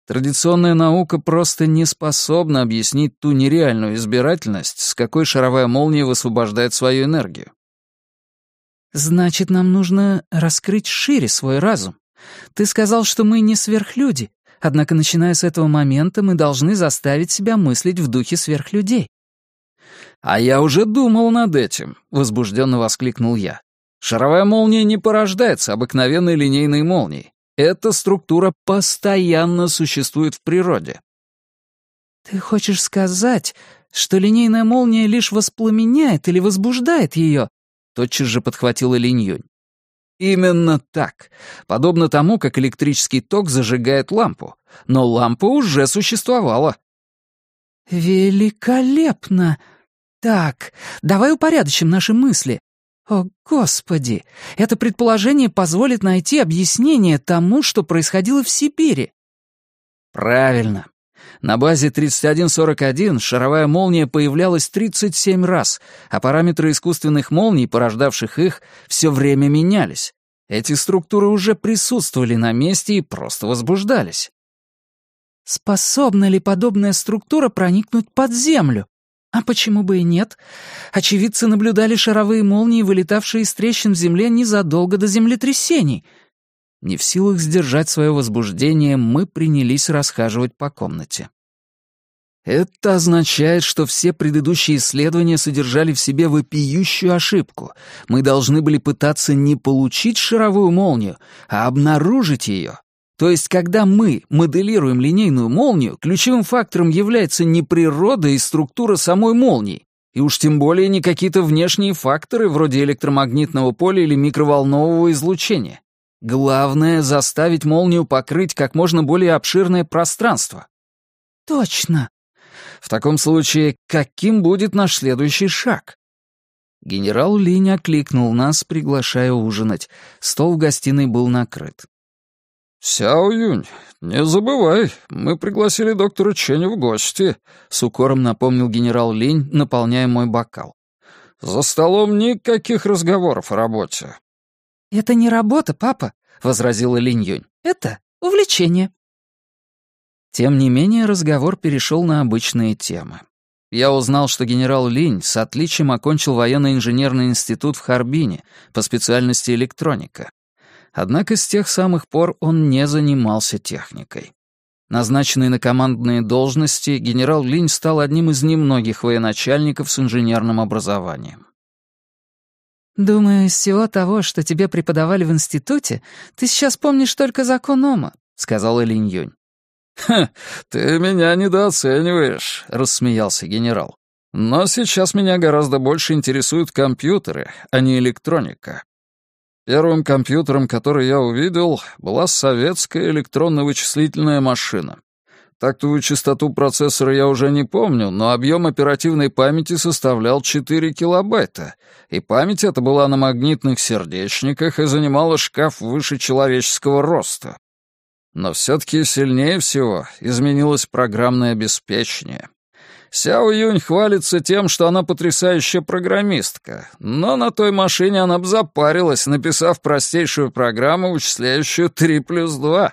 Традиционная наука просто не способна объяснить ту нереальную избирательность, с какой шаровая молния высвобождает свою энергию. Значит, нам нужно раскрыть шире свой разум. Ты сказал, что мы не сверхлюди, однако, начиная с этого момента, мы должны заставить себя мыслить в духе сверхлюдей. «А я уже думал над этим», — возбужденно воскликнул я. «Шаровая молния не порождается обыкновенной линейной молнией. Эта структура постоянно существует в природе». Ты хочешь сказать, что линейная молния лишь воспламеняет или возбуждает ее? Тотчас же подхватила Линь-Юнь. Именно так. Подобно тому, как электрический ток зажигает лампу. Но лампа уже существовала. Великолепно! Так, давай упорядочим наши мысли. О, Господи! Это предположение позволит найти объяснение тому, что происходило в Сибири. Правильно. На базе 3141 шаровая молния появлялась 37 раз, а параметры искусственных молний, порождавших их, все время менялись. Эти структуры уже присутствовали на месте и просто возбуждались. Способна ли подобная структура проникнуть под землю? А почему бы и нет? Очевидцы наблюдали шаровые молнии, вылетавшие из трещин в земле незадолго до землетрясений. Не в силах сдержать свое возбуждение, мы принялись расхаживать по комнате. Это означает, что все предыдущие исследования содержали в себе вопиющую ошибку. Мы должны были пытаться не получить шаровую молнию, а обнаружить ее. То есть, когда мы моделируем линейную молнию, ключевым фактором является не природа и структура самой молнии, и уж тем более не какие-то внешние факторы вроде электромагнитного поля или микроволнового излучения. Главное — заставить молнию покрыть как можно более обширное пространство. Точно. В таком случае, каким будет наш следующий шаг? Генерал Линь окликнул нас, приглашая ужинать. Стол в гостиной был накрыт. «Сяо Юнь, не забывай, мы пригласили доктора Чэня в гости», — с укором напомнил генерал Линь, наполняя мой бокал. «За столом никаких разговоров о работе». «Это не работа, папа», — возразила Линь-Юнь. «Это увлечение». Тем не менее, разговор перешел на обычные темы. Я узнал, что генерал Линь с отличием окончил военно-инженерный институт в Харбине по специальности электроника. Однако с тех самых пор он не занимался техникой. Назначенный на командные должности, генерал Линь стал одним из немногих военачальников с инженерным образованием. «Думаю, из всего того, что тебе преподавали в институте, ты сейчас помнишь только закон Ома», — сказала Линь-Юнь. «Ха, ты меня недооцениваешь», — рассмеялся генерал. «Но сейчас меня гораздо больше интересуют компьютеры, а не электроника. Первым компьютером, который я увидел, была советская электронно-вычислительная машина. Тактовую частоту процессора я уже не помню, но объем оперативной памяти составлял 4 килобайта, и память эта была на магнитных сердечниках и занимала шкаф выше человеческого роста. Но все-таки сильнее всего изменилось программное обеспечение. Сяо Юнь хвалится тем, что она потрясающая программистка, но на той машине она б запарилась, написав простейшую программу, вычисляющую 3+2.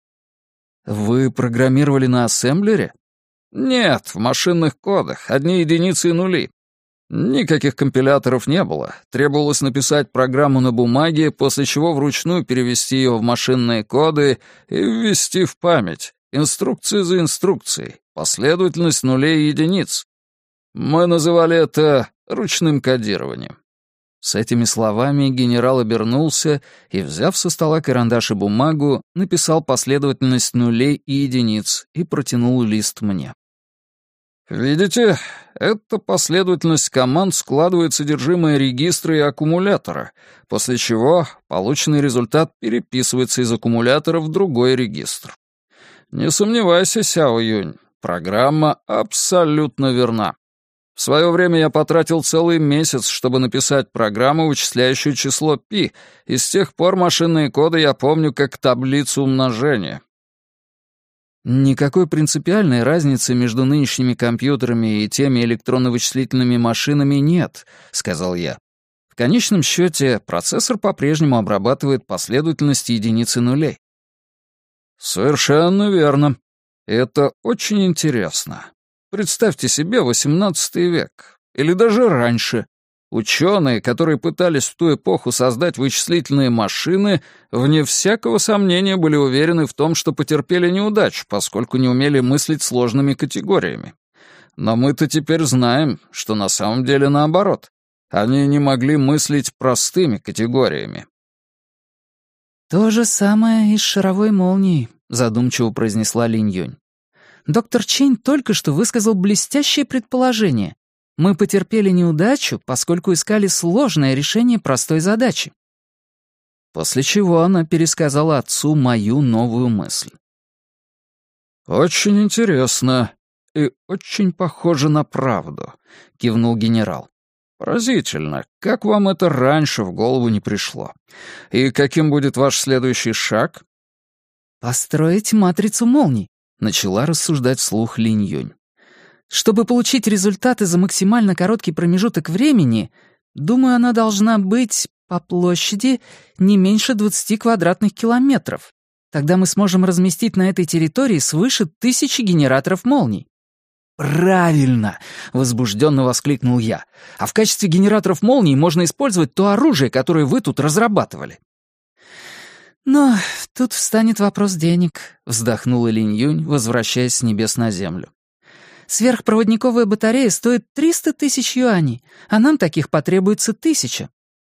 Вы программировали на ассемблере? Нет, в машинных кодах, одни единицы и нули. Никаких компиляторов не было. Требовалось написать программу на бумаге, после чего вручную перевести ее в машинные коды и ввести в память. Инструкция за инструкцией, последовательность нулей и единиц. Мы называли это ручным кодированием. С этими словами генерал обернулся и, взяв со стола карандаш и бумагу, написал последовательность нулей и единиц и протянул лист мне. «Видите, эта последовательность команд складывает содержимое регистра и аккумулятора, после чего полученный результат переписывается из аккумулятора в другой регистр. Не сомневайся, Сяо Юнь, программа абсолютно верна. В свое время я потратил целый месяц, чтобы написать программу, вычисляющую число π, и с тех пор машинные коды я помню как таблицу умножения». Никакой принципиальной разницы между нынешними компьютерами и теми электронно-вычислительными машинами нет, сказал я. В конечном счете, процессор по-прежнему обрабатывает последовательность единиц и нулей. Совершенно верно. Это очень интересно. Представьте себе XVIII век, или даже раньше. Ученые, которые пытались в ту эпоху создать вычислительные машины, вне всякого сомнения были уверены в том, что потерпели неудачу, поскольку не умели мыслить сложными категориями. Но мы-то теперь знаем, что на самом деле наоборот. Они не могли мыслить простыми категориями. «То же самое и с шаровой молнией», — задумчиво произнесла Линь Юнь. «Доктор Чень только что высказал блестящее предположение. Мы потерпели неудачу, поскольку искали сложное решение простой задачи». После чего она пересказала отцу мою новую мысль. «Очень интересно и очень похоже на правду», — кивнул генерал. «Поразительно, как вам это раньше в голову не пришло? И каким будет ваш следующий шаг?» «Построить матрицу молний», — начала рассуждать вслух Линь Юнь. «Чтобы получить результаты за максимально короткий промежуток времени, думаю, она должна быть по площади не меньше 20 квадратных километров. Тогда мы сможем разместить на этой территории свыше 1000 генераторов молний». «Правильно!» — возбужденно воскликнул я. «А в качестве генераторов молний можно использовать то оружие, которое вы тут разрабатывали». «Но тут встанет вопрос денег», — вздохнула Линь Юнь, возвращаясь с небес на землю. «Сверхпроводниковая батарея стоит 300 000 юаней, а нам таких потребуется 1000».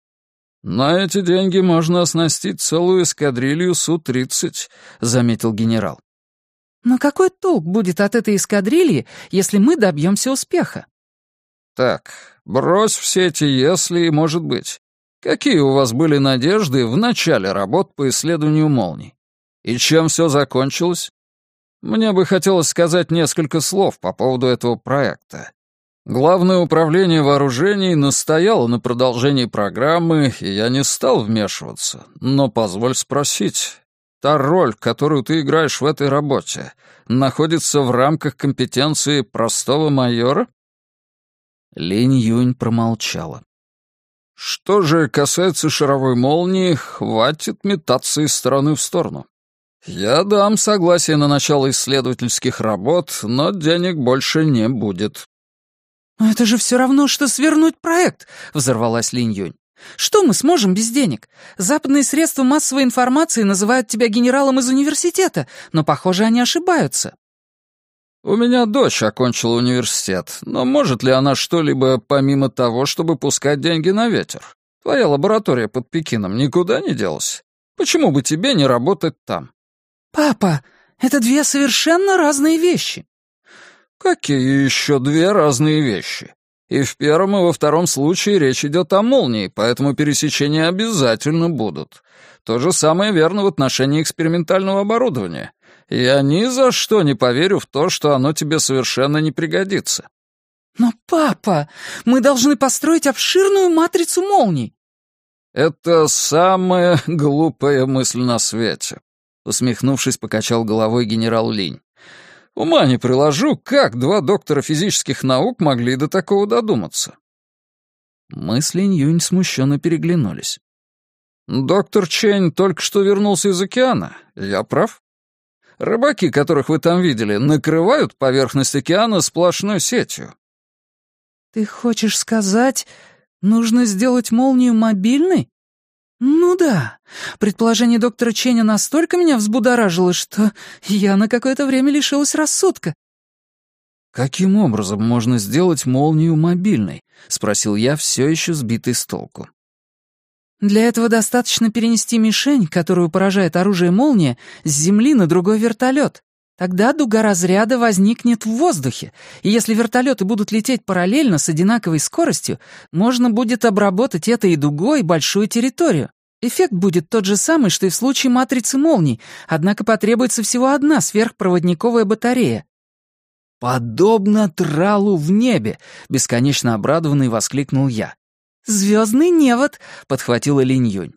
«На эти деньги можно оснастить целую эскадрилью Су-30», — заметил генерал. «Но какой толк будет от этой эскадрильи, если мы добьемся успеха?» «Так, брось все эти «если» и «может быть». Какие у вас были надежды в начале работ по исследованию молний? И чем все закончилось? Мне бы хотелось сказать несколько слов по поводу этого проекта. Главное управление вооружений настояло на продолжении программы, и я не стал вмешиваться. Но позволь спросить, та роль, которую ты играешь в этой работе, находится в рамках компетенции простого майора?» Линь Юнь промолчала. «Что же касается шаровой молнии, хватит метаться из стороны в сторону. Я дам согласие на начало исследовательских работ, но денег больше не будет». «Но это же все равно, что свернуть проект», — взорвалась Линь Юнь. «Что мы сможем без денег? Западные средства массовой информации называют тебя генералом из университета, но, похоже, они ошибаются». «У меня дочь окончила университет, но может ли она что-либо помимо того, чтобы пускать деньги на ветер? Твоя лаборатория под Пекином никуда не делась. Почему бы тебе не работать там?» «Папа, это две совершенно разные вещи». «Какие еще две разные вещи? И в первом, и во втором случае речь идет о молнии, поэтому пересечения обязательно будут. То же самое верно в отношении экспериментального оборудования. Я ни за что не поверю в то, что оно тебе совершенно не пригодится». «Но, папа, мы должны построить обширную матрицу молний». «Это самая глупая мысль на свете», — усмехнувшись, покачал головой генерал Линь. «Ума не приложу, как два доктора физических наук могли до такого додуматься». Мы с Линь Юнь смущенно переглянулись. «Доктор Чень только что вернулся из океана. Я прав? Рыбаки, которых вы там видели, накрывают поверхность океана сплошной сетью». «Ты хочешь сказать, нужно сделать молнию мобильной? Ну да, предположение доктора Ченя настолько меня взбудоражило, что я на какое-то время лишилась рассудка». «Каким образом можно сделать молнию мобильной?» — спросил я, все еще сбитый с толку. «Для этого достаточно перенести мишень, которую поражает оружие молния, с земли на другой вертолет. Тогда дуга разряда возникнет в воздухе, и если вертолеты будут лететь параллельно с одинаковой скоростью, можно будет обработать этой дугой большую территорию. Эффект будет тот же самый, что и в случае матрицы молний, однако потребуется всего одна сверхпроводниковая батарея». «Подобно тралу в небе!» — бесконечно обрадованный воскликнул я. «Звездный невод!» — подхватила Линь Юнь.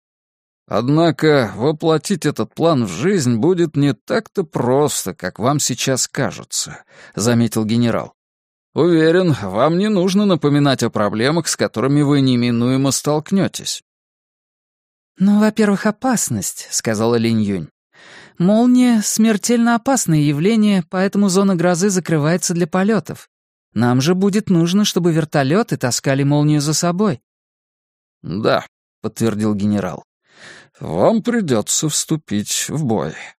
«Однако воплотить этот план в жизнь будет не так-то просто, как вам сейчас кажется», — заметил генерал. «Уверен, вам не нужно напоминать о проблемах, с которыми вы неминуемо столкнетесь». «Ну, во-первых, опасность», — сказала Линь Юнь. Молния — смертельно опасное явление, поэтому зона грозы закрывается для полетов. Нам же будет нужно, чтобы вертолеты таскали молнию за собой». «Да», — подтвердил генерал. «Вам придется вступить в бой».